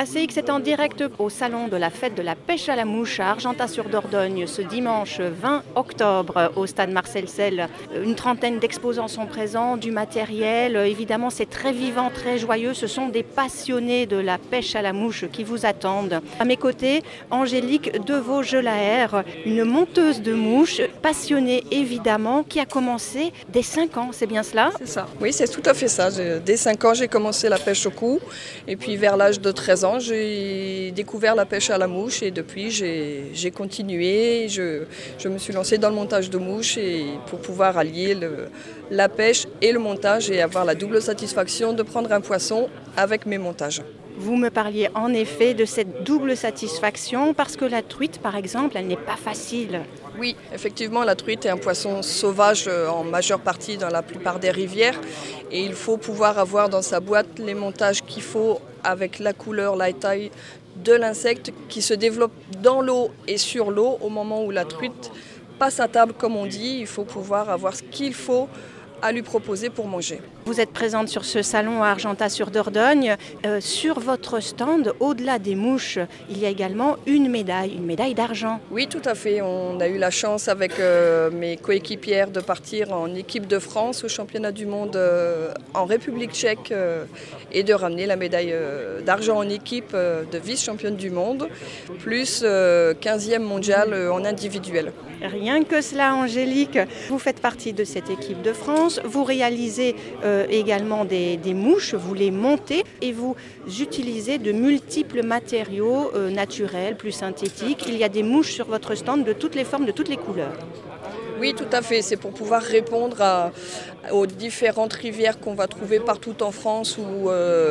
ACX est en direct au salon de la fête de la pêche à la mouche à Argentat-sur-Dordogne ce dimanche 20 octobre au stade Marcel Sel. Une trentaine d'exposants sont présents, du matériel. Évidemment, c'est très vivant, très joyeux. Ce sont des passionnés de la pêche à la mouche qui vous attendent. À mes côtés, Angélique Deveau-Gelaert, une monteuse de mouches, passionnée évidemment, qui a commencé dès 5 ans. C'est bien cela ? C'est ça. Oui, c'est tout à fait ça. Dès 5 ans, j'ai commencé la pêche au cou. Et puis vers l'âge de 13 ans, j'ai découvert la pêche à la mouche. Et depuis, j'ai continué. Je me suis lancée dans le montage de mouches pour pouvoir allier la pêche et le montage et avoir la double satisfaction de prendre un poisson avec mes montages. Vous me parliez en effet de cette double satisfaction parce que la truite, par exemple, elle n'est pas facile. Oui, effectivement, la truite est un poisson sauvage en majeure partie dans la plupart des rivières. Et il faut pouvoir avoir dans sa boîte les montages qu'il faut avec la couleur, la taille de l'insecte qui se développe dans l'eau et sur l'eau au moment où la truite passe à table, comme on dit. Il faut pouvoir avoir ce qu'il faut à lui proposer pour manger. Vous êtes présente sur ce salon à Argentat-sur-Dordogne. Sur votre stand, au-delà des mouches, il y a également une médaille d'argent. Oui, tout à fait. On a eu la chance avec mes coéquipières de partir en équipe de France au championnat du monde en République tchèque et de ramener la médaille d'argent en équipe de vice-championne du monde, plus 15e mondial en individuel. Rien que cela, Angélique. Vous faites partie de cette équipe de France. Vous réalisez également des mouches, vous les montez et vous utilisez de multiples matériaux naturels, plus synthétiques. Il y a des mouches sur votre stand de toutes les formes, de toutes les couleurs. Oui, tout à fait. C'est pour pouvoir répondre aux différentes rivières qu'on va trouver partout en France ou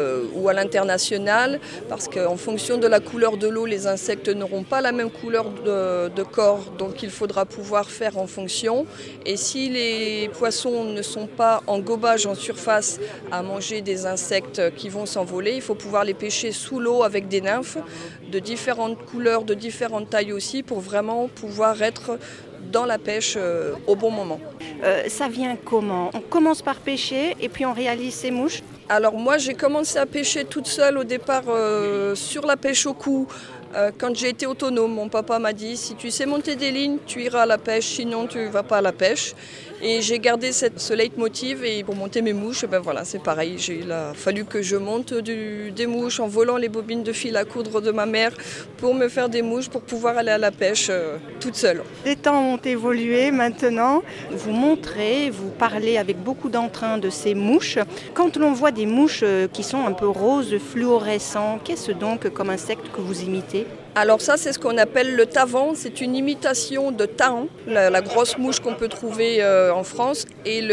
à l'international. Parce qu'en fonction de la couleur de l'eau, les insectes n'auront pas la même couleur de corps. Donc il faudra pouvoir faire en fonction. Et si les poissons ne sont pas en gobage en surface à manger des insectes qui vont s'envoler, il faut pouvoir les pêcher sous l'eau avec des nymphes de différentes couleurs, de différentes tailles aussi, pour vraiment pouvoir être dans la pêche au bon moment. Ça vient comment ? On commence par pêcher et puis on réalise ces mouches ? Alors moi j'ai commencé à pêcher toute seule au départ sur la pêche au cou. Quand j'ai été autonome, mon papa m'a dit si tu sais monter des lignes, tu iras à la pêche, sinon tu ne vas pas à la pêche. Et j'ai gardé ce leitmotiv et pour monter mes mouches, ben voilà, c'est pareil. Il a fallu que je monte des mouches en volant les bobines de fil à coudre de ma mère pour me faire des mouches pour pouvoir aller à la pêche toute seule. Les temps ont évolué maintenant. Vous montrez, vous parlez avec beaucoup d'entrain de ces mouches. Quand l'on voit des mouches qui sont un peu roses, fluorescents, qu'est-ce donc comme insecte que vous imitez ? Alors ça, c'est ce qu'on appelle le tavan. C'est une imitation de tahan, la grosse mouche qu'on peut trouver en France. Et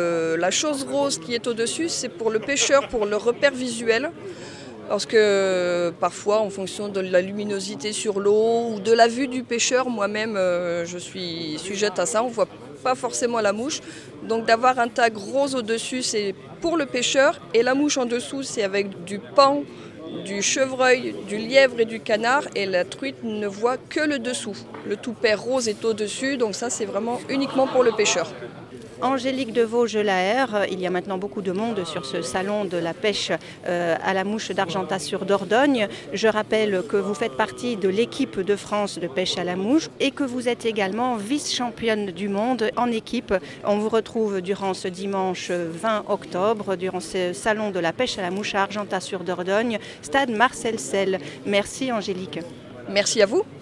la chose rose qui est au-dessus, c'est pour le pêcheur, pour le repère visuel. Parce que parfois, en fonction de la luminosité sur l'eau ou de la vue du pêcheur, moi-même, je suis sujette à ça. On ne voit pas forcément la mouche. Donc d'avoir un tag rose au-dessus, c'est pour le pêcheur. Et la mouche en dessous, c'est avec du paon, du chevreuil, du lièvre et du canard, et la truite ne voit que le dessous. Le toupet rose est au-dessus, donc ça c'est vraiment uniquement pour le pêcheur. Angélique Deveau-Gelaert, il y a maintenant beaucoup de monde sur ce salon de la pêche à la mouche d'Argentat-sur-Dordogne. Je rappelle que vous faites partie de l'équipe de France de pêche à la mouche et que vous êtes également vice-championne du monde en équipe. On vous retrouve durant ce dimanche 20 octobre, durant ce salon de la pêche à la mouche à Argentat-sur-Dordogne, stade Marcel Sel. Merci Angélique. Merci à vous.